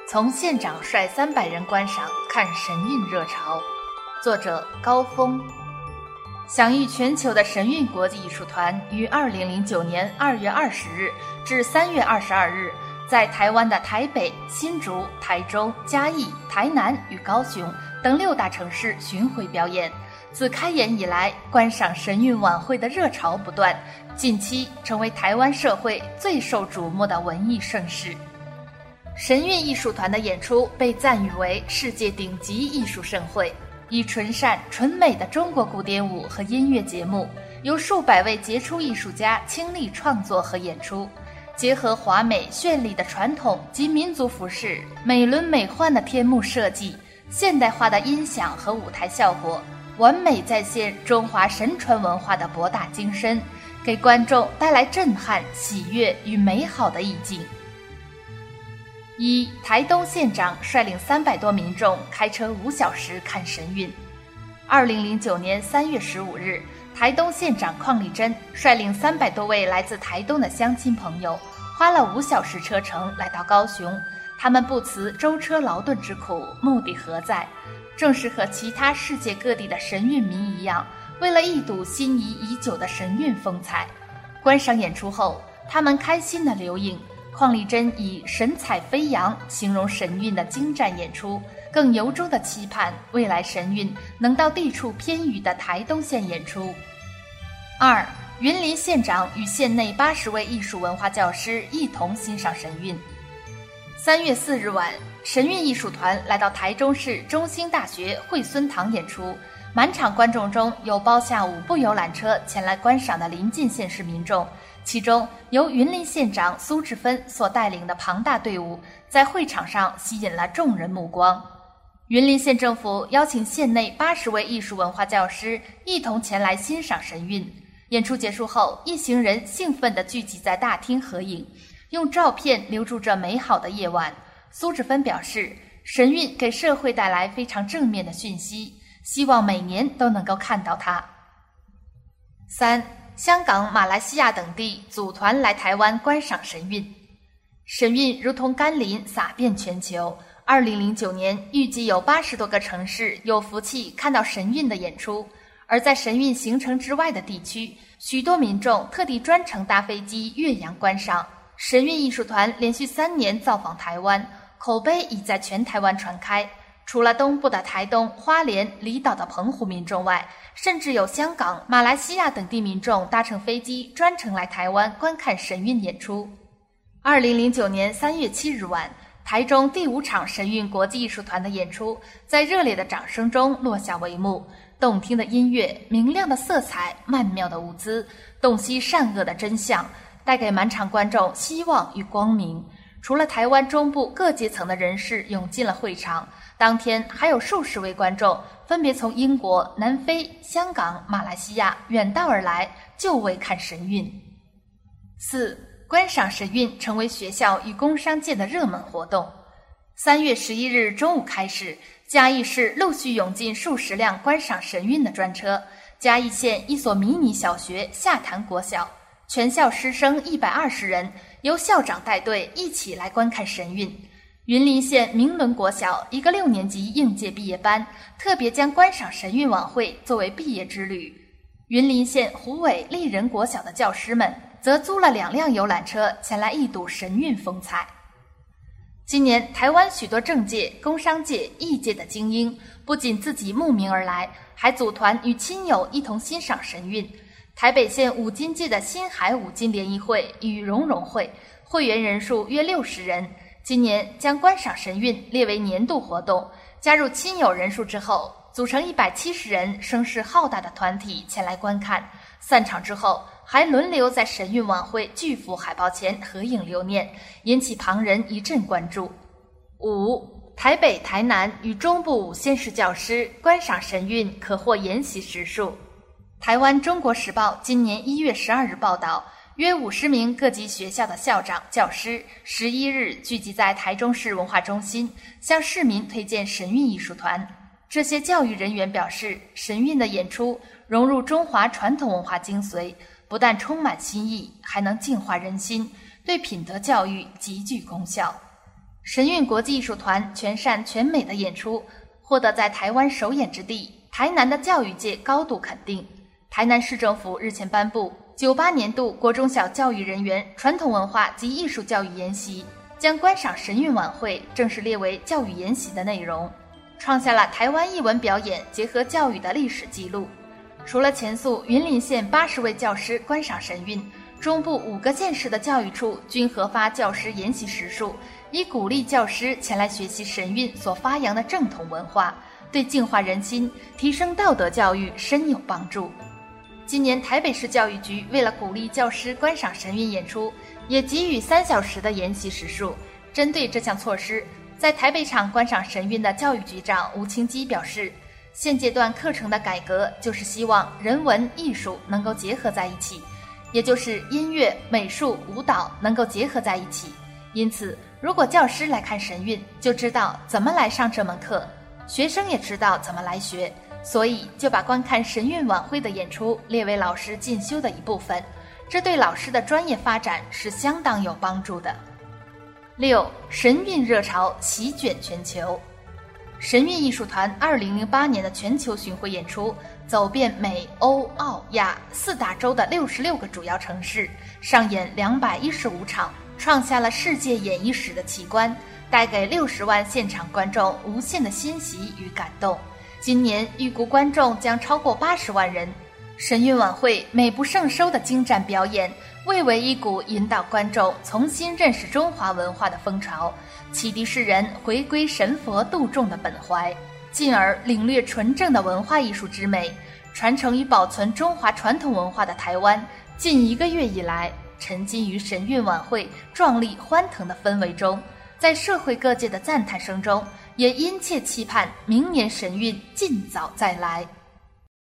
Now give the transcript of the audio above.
从县长率300人观赏看神韵热潮，作者高峰。享誉全球的神韵国际艺术团于2009年2月20日至3月22日在台湾的台北、新竹、台中、嘉义、台南与高雄等6大城市巡回表演。自开演以来，观赏神韵晚会的热潮不断，近期成为台湾社会最受瞩目的文艺盛事。神韵艺术团的演出被赞誉为世界顶级艺术盛会，以纯善纯美的中国古典舞和音乐节目，由数百位杰出艺术家倾力创作和演出，结合华美绚丽的传统及民族服饰、美轮美奂的天幕设计、现代化的音响和舞台效果，完美再现中华神传文化的博大精深，给观众带来震撼、喜悦与美好的意境。台东县长率领300多民众开车5小时看神韵。2009年3月15日，台东县长邝丽珍率领300多位来自台东的乡亲朋友，花了5小时车程来到高雄。他们不辞舟车劳顿之苦，目的何在？正是和其他世界各地的神韵迷一样，为了一睹心仪已久的神韵风采。观赏演出后，他们开心地留影。邝丽珍以神采飞扬形容神韵的精湛演出，更由衷地期盼未来神韵能到地处偏远的台东县演出。云林县长与县内80位艺术文化教师一同欣赏神韵。3月4日晚，神韵艺术团来到台中市中兴大学惠孙堂演出，满场观众中有包下5部游览车前来观赏的邻近县市民众，其中由云林县长苏志芬所带领的庞大队伍在会场上吸引了众人目光。云林县政府邀请县内80位艺术文化教师一同前来欣赏神韵。演出结束后，一行人兴奋地聚集在大厅合影，用照片留住这美好的夜晚。苏志芬表示，神韵给社会带来非常正面的讯息，希望每年都能够看到它。香港、马来西亚等地组团来台湾观赏神韵。神韵如同甘霖洒遍全球，2009年预计有80多个城市有福气看到神韵的演出，而在神韵行程之外的地区，许多民众特地专程搭飞机越洋观赏。神韵艺术团连续3年造访台湾，口碑已在全台湾传开。除了东部的台东、花莲、离岛的澎湖民众外，甚至有香港、马来西亚等地民众搭乘飞机专程来台湾观看神韵演出。2009年3月7日晚，台中第5场神韵国际艺术团的演出在热烈的掌声中落下帷幕。动听的音乐、明亮的色彩、曼妙的舞姿，洞悉善恶的真相，带给满场观众希望与光明。除了台湾中部各阶层的人士涌进了会场，当天还有数十位观众分别从英国、南非、香港、马来西亚远道而来，就为看神韵。观赏神韵成为学校与工商界的热门活动。3月11日中午开始，嘉义市陆续涌进数十辆观赏神韵的专车。嘉义县一所迷你小学下潭国小，全校师生120人，由校长带队一起来观看神韵。云林县明伦国小一个6年级应届毕业班特别将观赏神韵晚会作为毕业之旅。云林县虎尾丽人国小的教师们则租了2辆游览车前来一睹神韵风采。今年台湾许多政界、工商界、艺界的精英不仅自己慕名而来，还组团与亲友一同欣赏神韵。台北县五金界的新海五金联谊会与荣荣会，会员人数约60人，今年将观赏神韵列为年度活动。加入亲友人数之后，组成170人声势浩大的团体前来观看。散场之后，还轮流在神韵晚会巨幅海报前合影留念，引起旁人一阵关注。台北、台南与中部5县市教师观赏神韵可获研习时数。台湾中国时报今年1月12日报道，约50名各级学校的校长、教师11日聚集在台中市文化中心，向市民推荐神韵艺术团。这些教育人员表示，神韵的演出融入中华传统文化精髓，不但充满新意，还能净化人心，对品德教育极具功效。 神韵国际艺术团全善全美的演出，获得在台湾首演之地台南的教育界高度肯定。台南市政府日前颁布98年度国中小教育人员传统文化及艺术教育研习，将观赏神韵晚会正式列为教育研习的内容，创下了台湾艺文表演结合教育的历史记录。除了前述云林县80位教师观赏神韵，中部5个县市的教育处均核发教师研习时数，以鼓励教师前来学习神韵所发扬的正统文化，对净化人心、提升道德教育深有帮助。今年台北市教育局为了鼓励教师观赏神韵演出，也给予3小时的研习时数。针对这项措施，在台北场观赏神韵的教育局长吴清基表示，现阶段课程的改革就是希望人文艺术能够结合在一起，也就是音乐、美术、舞蹈能够结合在一起。因此，如果教师来看神韵，就知道怎么来上这门课，学生也知道怎么来学，所以就把观看神韵晚会的演出列为老师进修的一部分，这对老师的专业发展是相当有帮助的。6. 神韵热潮席卷全球。神韵艺术团2008年的全球巡回演出，走遍美、欧、澳、亚4大洲的66个主要城市，上演215场，创下了世界演艺史的奇观，带给60万现场观众无限的欣喜与感动。今年预估观众将超过80万人。神韵晚会美不胜收的精湛表演，蔚为一股引导观众重新认识中华文化的风潮，启迪世人回归神佛度众的本怀，进而领略纯正的文化艺术之美。传承与保存中华传统文化的台湾，近1个月以来沉浸于神韵晚会壮丽欢腾的氛围中，在社会各界的赞叹声中，也殷切期盼明年神韵尽早再来。